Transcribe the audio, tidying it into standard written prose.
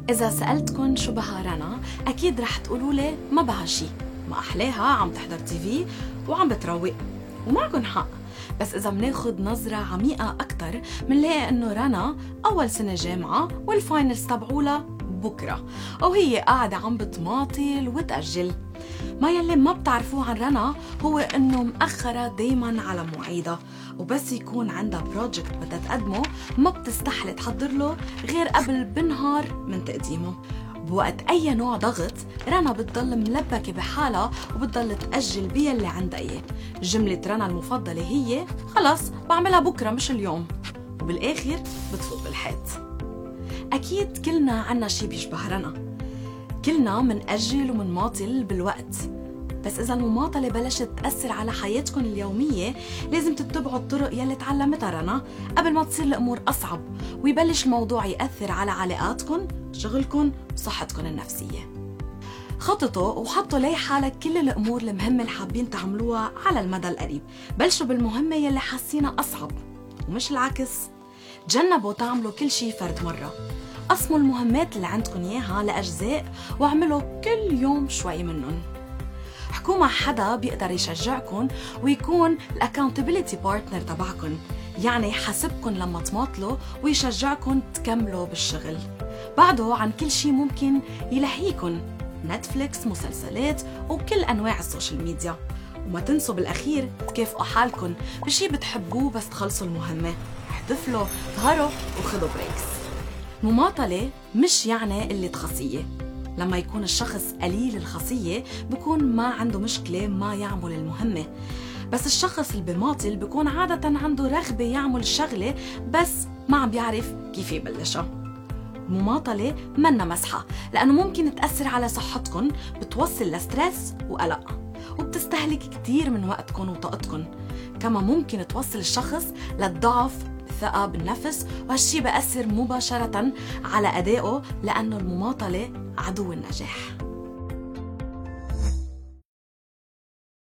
إذا سألتكن شو بها رنا أكيد رح تقولولي ما بها شي، ما أحلاها عم تحضر تيفي وعم بتروق، ومعكن حق. بس إذا مناخد نظرة عميقة أكتر منلاقي إنه رنا أول سنة جامعة والفاينلز تبعولها بكرة، وهي قاعدة عم بتماطل وتأجل. ما يلي ما بتعرفوه عن رنا هو إنه مأخرة دايماً على مواعيدها، وبس يكون عندها بروجكت بدها تقدمه ما بتستحلي تحضر له غير قبل بنهار من تقديمه. بوقت أي نوع ضغط رنا بتضل ملبكة بحالها وبتضل تأجل بيا اللي عندها إياه. جملة رنا المفضلة هي خلص بعملها بكرة مش اليوم، وبالآخر بتفوت بالحيط. أكيد كلنا عنا شي بيشبه رنا، كلنا منأجل ومنماطل بالوقت. بس إذا المماطلة بلشت تأثر على حياتكم اليومية لازم تتبعوا الطرق يلي تعلمتها رنا قبل ما تصير الأمور أصعب ويبلش الموضوع يأثر على علاقاتكم، شغلكم وصحتكم النفسية. خططوا وحطوا لي حالك كل الأمور المهمة اللي حابين تعملوها على المدى القريب. بلشوا بالمهمة يلي حاسينها أصعب ومش العكس. تجنبوا تعملوا كل شي فرد مرة. قسموا المهمات اللي عندكم إياها لأجزاء واعملوا كل يوم شوي منهم. حكوا مع حدا بيقدر يشجعكم ويكون الاكاونتابيلتي بارتنر تبعكم، يعني يحاسبكم لما تماطلوا ويشجعكم تكملوا بالشغل. بعده عن كل شي ممكن يلهيكم، نتفليكس، مسلسلات وكل أنواع السوشيال ميديا. وما تنسوا بالأخير تكافئوا حالكم بشي بتحبوه بس تخلصوا المهمة. احتفلوا، ظهروا وخذوا بريكس. مماطلة مش يعني قلة خاصية. لما يكون الشخص قليل الخاصية بكون ما عنده مشكلة ما يعمل المهمة، بس الشخص اللي بماطل بكون عادة عنده رغبة يعمل الشغلة بس ما عم بيعرف كيف يبلشها. المماطلة منا مسحة لأنه ممكن تأثر على صحتكم، بتوصل لستريس وقلق وبتستهلك كتير من وقتكم وطاقتكم. كما ممكن توصل الشخص للضعف، الثقة بالنفس، وهالشي بأثر مباشرة على أدائه لأنه المماطلة عدو النجاح.